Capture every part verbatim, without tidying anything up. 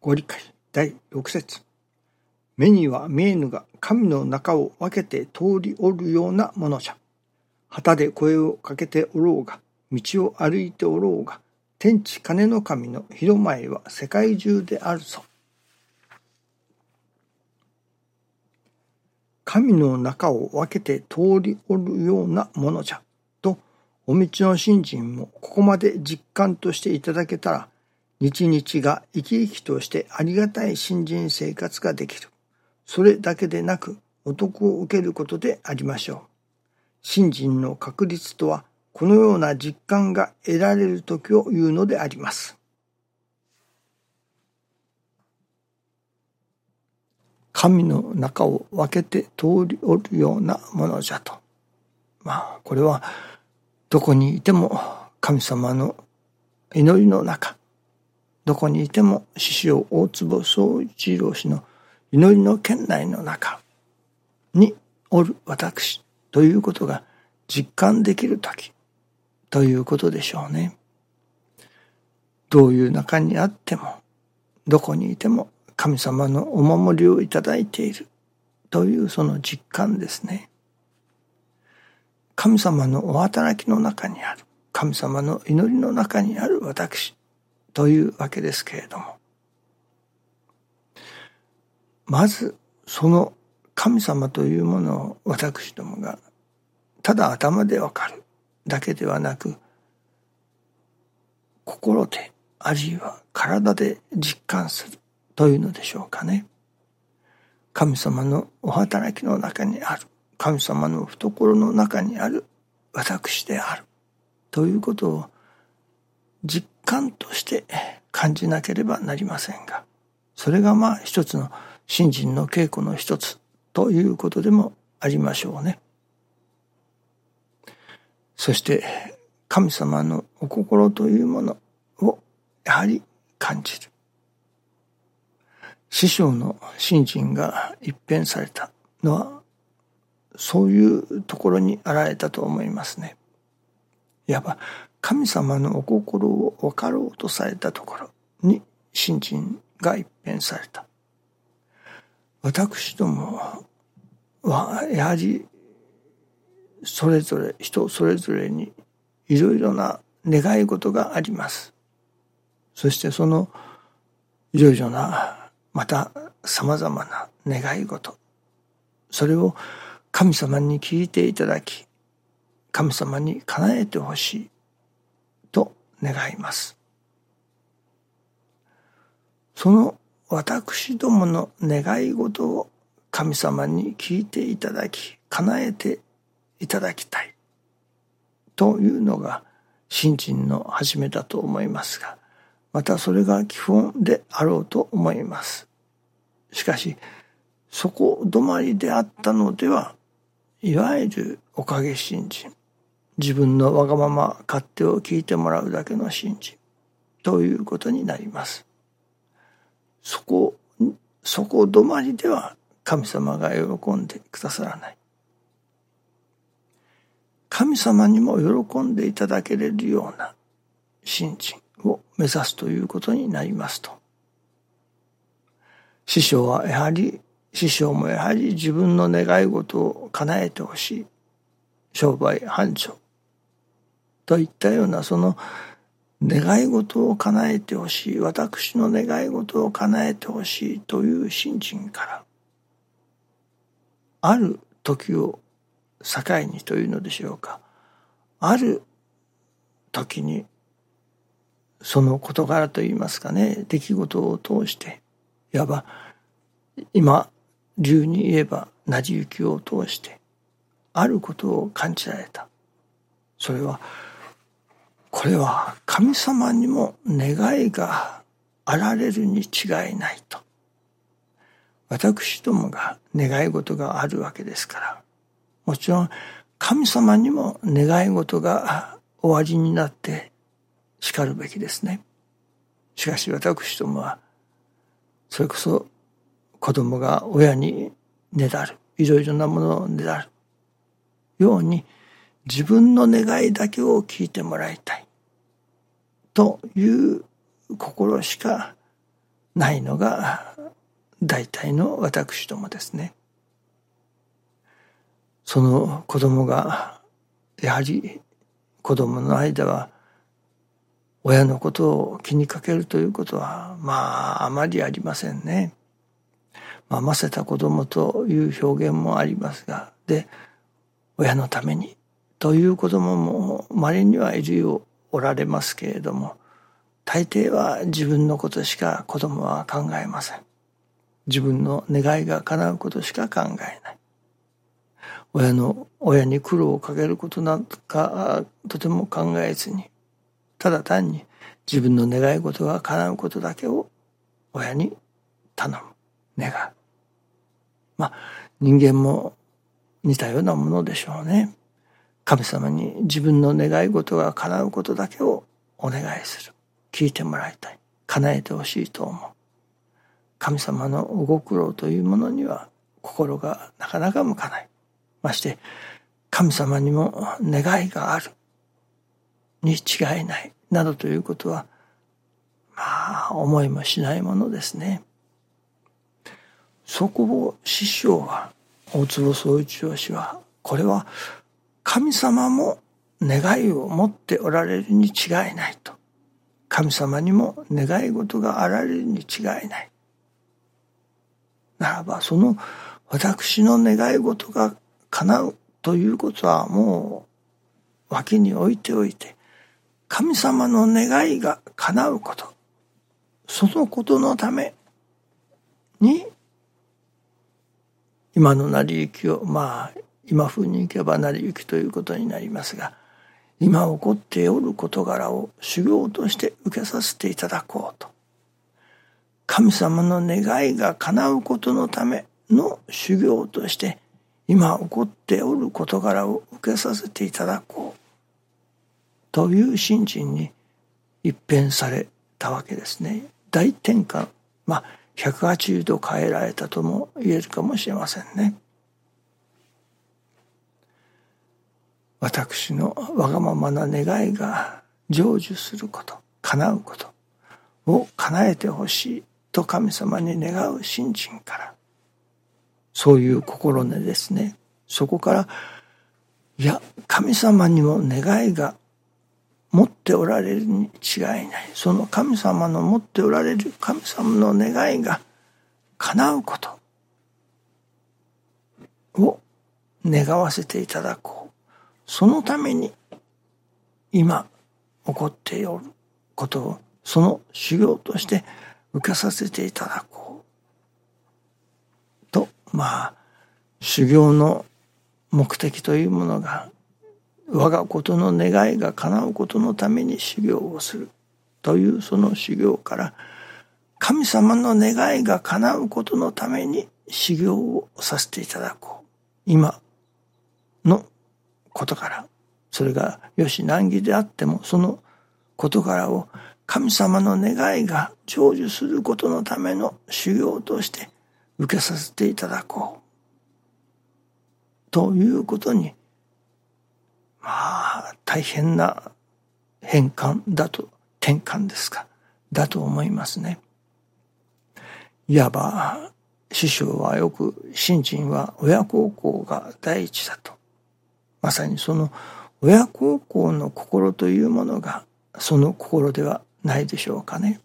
ご理解だいろく節。目には見えぬが神の中を分けて通りおるようなものじゃ。旗で声をかけておろうが、道を歩いておろうが、天地金の神の広前は世界中であるぞ。神の中を分けて通りおるようなものじゃと、お道の信心もここまで実感としていただけたら、日々が生き生きとしてありがたい信心生活ができる。それだけでなく、お得を受けることでありましょう。信心の確立とは、このような実感が得られるときを言うのであります。神の中を分けて通りおるようなものじゃと。まあ、これは、どこにいても神様の祈りの中、どこにいても師匠大坪宗一郎氏の祈りの圏内の中におる私ということが実感できるときということでしょうね。どういう中にあっても、どこにいても神様のお守りをいただいているというその実感ですね。神様のお働きの中にある、神様の祈りの中にある私というわけですけれども、まずその神様というものを私どもがただ頭でわかるだけではなく、心であるいは体で実感するというのでしょうかね。神様のお働きの中にある、神様の懐の中にある私であるということを実感として感じなければなりませんが、それがまあ一つの信心の稽古の一つということでもありましょうね。そして神様のお心というものをやはり感じる。師匠の信心が一変されたのはそういうところにあられたと思いますね。いわば神様のお心を分かろうとされたところに信心が一変された。私どもはやはりそれぞれ人それぞれにいろいろな願い事があります。そしてそのいろいろなまたさまざまな願い事、それを神様に聞いていただき、神様に叶えてほしいと願います。その私どもの願い事を神様に聞いていただき、叶えていただきたいというのが信心の始めだと思いますが、またそれが基本であろうと思います。しかし、そこ止まりであったのでは、いわゆるおかげ信心、自分のわがまま勝手を聞いてもらうだけの信心ということになります。そこ、そこ止まりでは神様が喜んでくださらない。神様にも喜んでいただけれるような信心を目指すということになりますと。師匠はやはり、師匠もやはり自分の願い事を叶えてほしい。商売繁盛といったようなその願い事を叶えてほしい、私の願い事を叶えてほしいという信心から、ある時を境にというのでしょうか、ある時にその事柄といいますかね、出来事を通して、いわば今流に言えば成り行きを通してあることを感じられた。それはこれは神様にも願いがあられるに違いないと。私どもが願い事があるわけですから、もちろん神様にも願い事がおありになってしかるべきですね。しかし私どもはそれこそ子供が親にねだる、いろいろなものをねだるように自分の願いだけを聞いてもらいたいという心しかないのが大体の私どもですね。その子供がやはり子供の間は親のことを気にかけるということはまああまりありませんね。まあ、ませた子供という表現もありますが、で親のためにという子供も稀にはいるようおられますけれども、大抵は自分のことしか子供は考えません。自分の願いが叶うことしか考えない。親の親に苦労をかけることなんかとても考えずに、ただ単に自分の願い事が叶うことだけを親に頼む、願う。まあ人間も似たようなものでしょうね。神様に自分の願い事が叶うことだけをお願いする。聞いてもらいたい。叶えてほしいと思う。神様のご苦労というものには心がなかなか向かない。まして神様にも願いがあるに違いないなどということはまあ思いもしないものですね。そこを師匠は大坪宗一郎氏はこれは神様も願いを持っておられるに違いないと。神様にも願い事があられるに違いない。ならばその私の願い事が叶うということはもう脇に置いておいて、神様の願いが叶うこと、そのことのために今の成り行きを、まあ今風にいけば成り行きということになりますが、今起こっておる事柄を修行として受けさせていただこうと、神様の願いが叶うことのための修行として今起こっておる事柄を受けさせていただこうという心身に一変されたわけですね。大転換、まあひゃくはちじゅうど変えられたとも言えるかもしれませんね。私のわがままな願いが成就すること、叶うことを叶えてほしいと神様に願う心身から、そういう心根ですね。そこから、いや神様にも願いが持っておられるに違いない。その神様の持っておられる神様の願いが叶うことを願わせていただこう。そのために今起こっておることをその修行として受けさせていただこうと、まあ修行の目的というものが我がことの願いが叶うことのために修行をするというその修行から、神様の願いが叶うことのために修行をさせていただこう。今のことから、それがよし難儀であってもその事柄を神様の願いが成就することのための修行として受けさせていただこうということに、まあ大変な変換だと、転換ですか、だと思いますね。いわば師匠はよく信心は親孝行が第一だと、まさにその親孝行の心というものがその心ではないでしょうかね。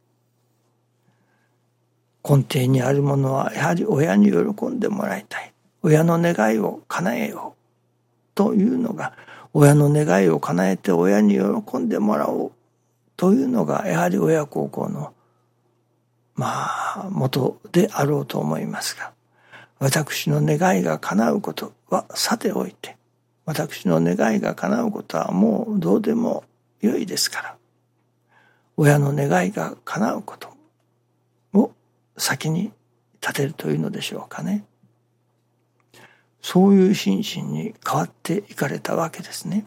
根底にあるものはやはり親に喜んでもらいたい、親の願いを叶えようというのが、親の願いを叶えて親に喜んでもらおうというのがやはり親孝行のまあ元であろうと思いますが、私の願いが叶うことはさておいて、私の願いが叶うことはもうどうでもよいですから、親の願いが叶うことを先に立てるというのでしょうかね。そういう心身に変わっていかれたわけですね。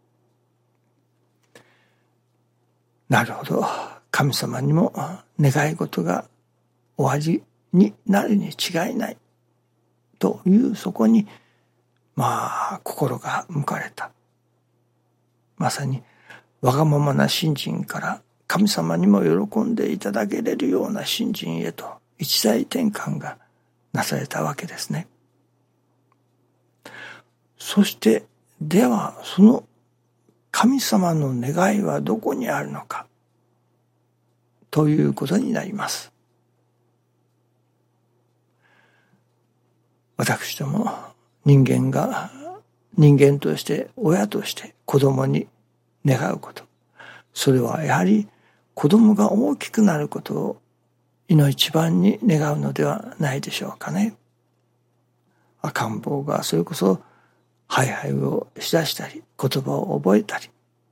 なるほど、神様にも願い事がおありになるに違いないという、そこにまあ心が向かれた。まさにわがままな心身から神様にも喜んでいただけれるような信心へと一大転換がなされたわけですね。そしてではその神様の願いはどこにあるのかということになります。私ども人間が人間として親として子供に願うこと、それはやはり子供が大きくなることをいの一番に願うのではないでしょうかね。赤ん坊がそれこそハイハイをしだしたり言葉を覚えたり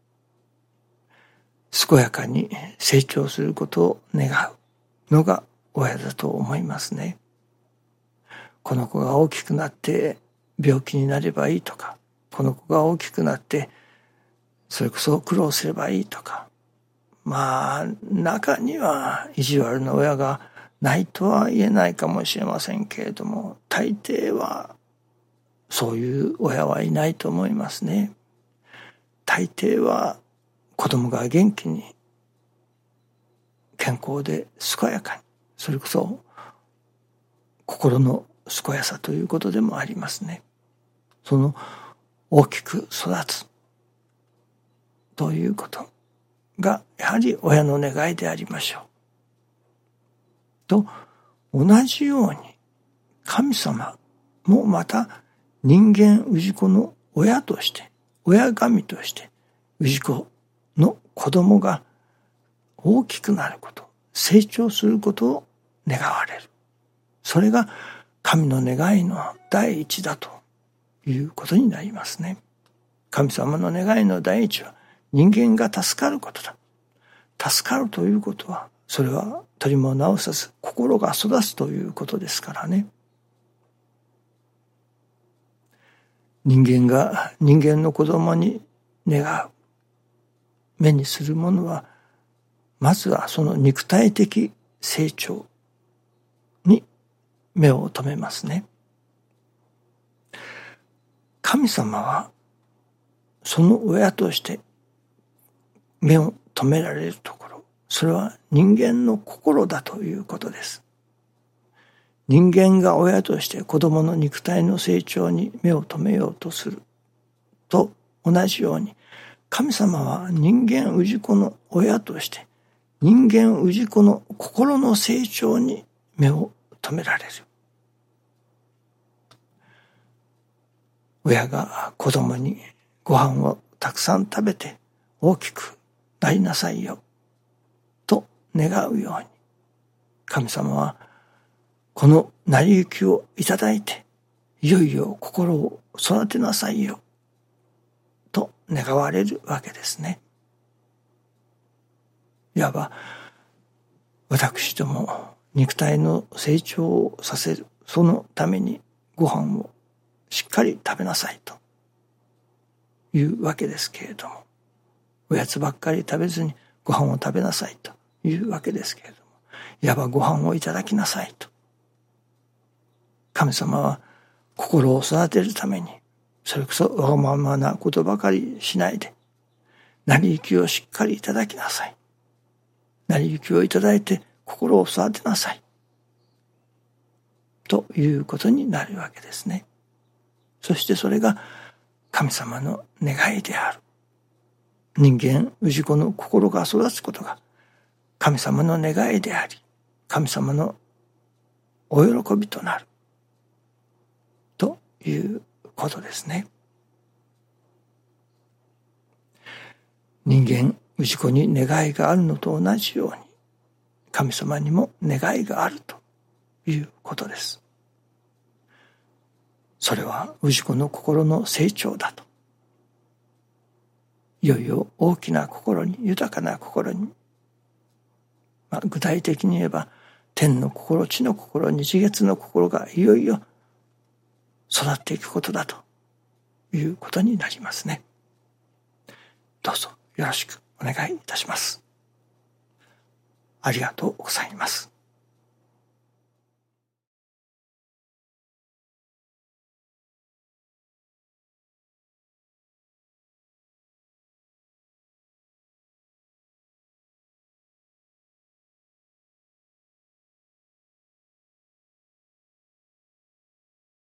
健やかに成長することを願うのが親だと思いますね。この子が大きくなって病気になればいいとか、この子が大きくなってそれこそ苦労すればいいとか、まあ中には意地悪な親がないとは言えないかもしれませんけれども、大抵はそういう親はいないと思いますね。大抵は子供が元気に健康で健やかに、それこそ心の健やさということでもありますね。その大きく育つということがやはり親の願いでありましょう。と同じように神様もまた人間氏子の親として、親神として氏子の子供が大きくなること、成長することを願われる。それが神の願いの第一だということになりますね。神様の願いの第一は人間が助かることだ。助かるということは、それは取りも直さず心が育つということですからね。人間が人間の子供に願う、目にするものは、まずはその肉体的成長に目を留めますね。神様はその親として目を留められるところ、それは人間の心だということです。人間が親として子供の肉体の成長に目を留めようとすると同じように、神様は人間氏子の親として人間氏子の心の成長に目を留められる。親が子供にご飯をたくさん食べて大きくなりなさいよと願うように、神様はこの成り行きをいただいて、いよいよ心を育てなさいよと願われるわけですね。いわば私ども肉体の成長をさせる、そのためにご飯をしっかり食べなさいというわけですけれども、おやつばっかり食べずにご飯を食べなさいというわけですけれども、いわばご飯をいただきなさいと。神様は心を育てるために、それこそわがままなことばかりしないで、成り行きをしっかりいただきなさい。成り行きをいただいて心を育てなさい。ということになるわけですね。そしてそれが神様の願いである。人間氏子の心が育つことが神様の願いであり、神様のお喜びとなるということですね。人間氏子に願いがあるのと同じように、神様にも願いがあるということです。それは氏子の心の成長だと。いよいよ大きな心に、豊かな心に、まあ、具体的に言えば天の心、地の心、日月の心がいよいよ育っていくことだということになりますね。どうぞよろしくお願いいたします。ありがとうございます。